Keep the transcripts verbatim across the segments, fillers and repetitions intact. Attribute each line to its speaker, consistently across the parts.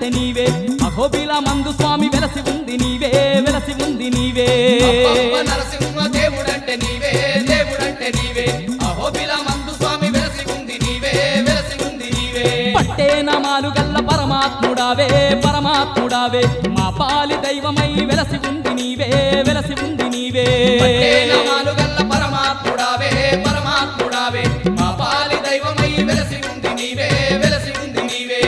Speaker 1: నీవే అహోబిలమందు స్వామి వెలసి ఉంది నీవే వెలసి ఉంది నీవే
Speaker 2: నరసింహ దేవుడంటే నీవే దేవుడంటే నీవే అహోబిలమందు స్వామి వెలసి ఉంది నీవే వెలసి ఉంది నీవే
Speaker 1: పట్టే నామాలు గల్ల పరమాత్ముడావే పరమాత్ముడావే మా పాలి దైవమై వెలసి ఉంది నీవే వెలసి ఉంది నీవే
Speaker 2: పట్టే నామాలు గల్ల పరమాత్ముడావే పరమాత్ముడావే మా పాలి దైవమై వెలసి ఉంది నీవే వెలసి ఉంది నీవే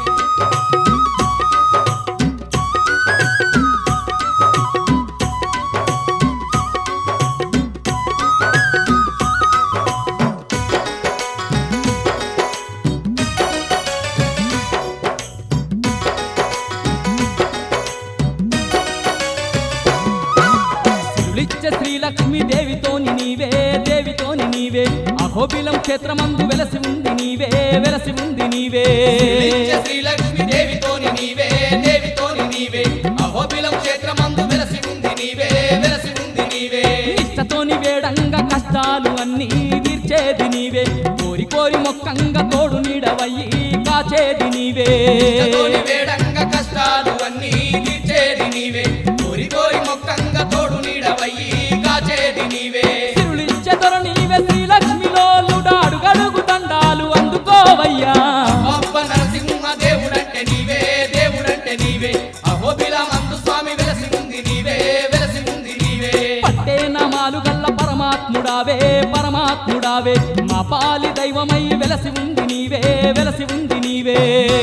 Speaker 1: శ్రీలక్ష్మి దేవితోని నీవే దేవితోని నీవే అహోబిలం క్షేత్రమందు వెలసి ఉంది నీవే వెలసి ఉంది నీవే
Speaker 2: శ్రీలక్ష్మి దేవితోని నీవే దేవితోని నీవే అహోబిలం క్షేత్రమందు వెలసి ఉంది నీవే వెలసి ఉంది నీవే
Speaker 1: ఇష్టతోని వేడంగా కష్టాలు అన్నీ తీర్చేది నీవే కోరి కోరి మొక్కంగా తోడు నీడవయ్యి కాచేది నీవే
Speaker 2: వేడంగా కష్టాలు అన్నీ తీర్చేది నీవే కోరి కోరి మొక్కంగా తోడు నీడవయ్యి కాచేది నీవే
Speaker 1: సిరులిచ్చే దొర నీవే శ్రీలక్ష్మిలో అడుగడుగు దండాలు అందుకోవయ్యా
Speaker 2: అబ్బ నరసింహ దేవుడంటే నీవే దేవుడంటే నీవే అహోబిలమందు స్వామి వెలసి ఉంది నీవే వెలసి ఉంది నీవే
Speaker 1: పట్టే నామాలు గల్ల పరమాత్ముడావే పరమాత్ముడావే మా పాలి దైవమై వెలసి ఉంది నీవే వెలసి ఉంది నీవే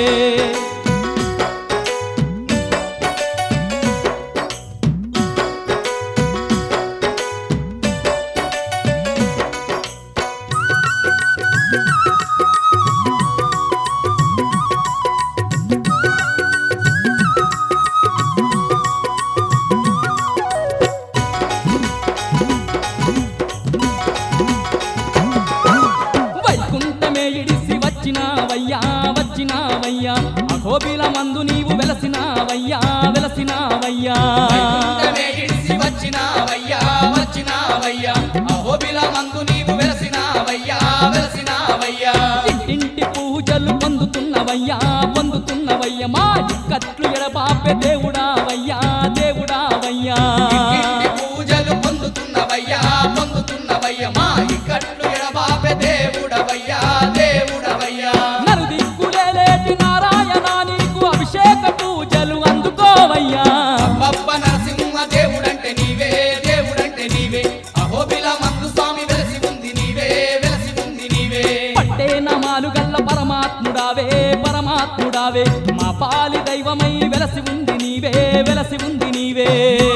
Speaker 1: వచ్చినావయ్యా వచ్చినావయ్యా అహోబిలమందు నీవు వెలసినావయ్యా వెలసినావయ్యా
Speaker 2: వచ్చినావయ్యా వచ్చినావయ్యా అహోబిలమందు నీవు వెలసినావయ్యా వెలసినావయ్యా
Speaker 1: ఇంటి పూజలు పొందుతున్నవయ్యా పొందుతున్నవయ్యా మా ఇక్కట్లు ఎడబాపే దేవుడావయ్యా దేవుడావయ్యా
Speaker 2: పూజలు పొందుతున్నవయ్యా పొందుతున్నవయ్యా మా ఇక్కట్లు ఎడబాపే దేవుడవయ్యా దేవుడవయ్యా
Speaker 1: నరుదిక్కులేటి నారాయణ నీకు అభిషేక పూజలు అందుకోవయ్యా
Speaker 2: అబ్బ నరసింహ దేవుడంటే నీవే దేవుడంటే నీవే అహోబిలమందు స్వామి వెలసి ఉంది నీవే వెలసి ఉంది నీవే
Speaker 1: పట్టే నామాలు గల్ల పరమాత్ముడావే పరమాత్ముడావే మా పాలి దైవమై వెలసి ఉంది నీవే వెలసి ఉంది నీవే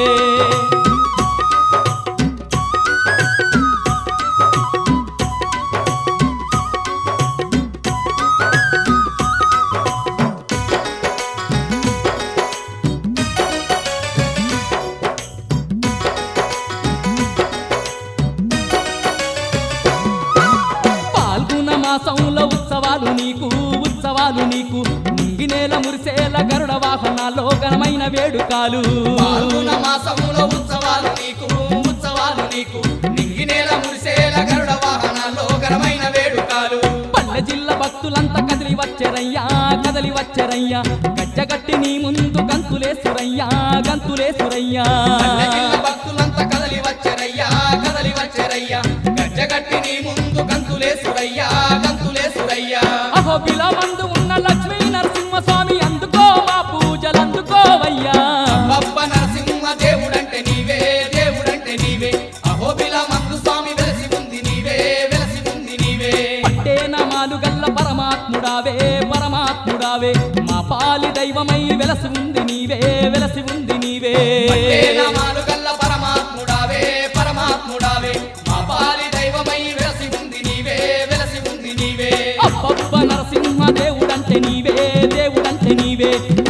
Speaker 1: మాసంలో ఉత్సవాలు నీకు ఉత్సవాలు నీకు నింగినేల మురిసేల గరుడ వాహనాల్లో ఘనమైన వేడుకాలు
Speaker 2: పాల్గొన మాసంలో ఉత్సవాలు నీకు ఉత్సవాలు నీకు నింగినేల మురిసేల గరుడ వాహనాల్లో ఘనమైన వేడుకాలు
Speaker 1: పల్లె జిల్లా భక్తులంతా కదిలి వచ్చరయ్యా కదిలి వచ్చరయ్యా గజ్జగట్టి నీ ముందు గంతులేసురయ్యా గంతులేసురయ్యా
Speaker 2: భక్తులంతా కదలి వచ్చరయ్యా కదలి వచ్చరయ్యా గజ్జగట్టి నీ ముందు గంతులేసురయ్యా గంతులేసురయ్యా
Speaker 1: అహోబిలమందు ఉన్న లక్ష్మీ నరసింహ స్వామి అందుకో మా పూజలు అందుకోవయ్యా
Speaker 2: అబ్బ నరసింహ దేవుడంటే నీవే దేవుడంటే నీవే అహోబిలమందు స్వామి వెలసి ఉంది నీవే వెలసి ఉంది నీవే
Speaker 1: పట్టే నామాలు గల్ల పరమాత్ముడావే పరమాత్ముడావే మా పాలి దైవమై వెలసి ఉంది నీవే వెలసి ఉంది నీవే
Speaker 2: పట్టే నామాలు గల్ల పరమాత్ముడావే పరమాత్ముడావే మా పాలి దైవమై వెలసి ఉంది నీవే వెలసి ఉంది నీవే
Speaker 1: అబ్బబ్బ నరసింహ దేవుడంటే నీవే దేవుడంటే నీవే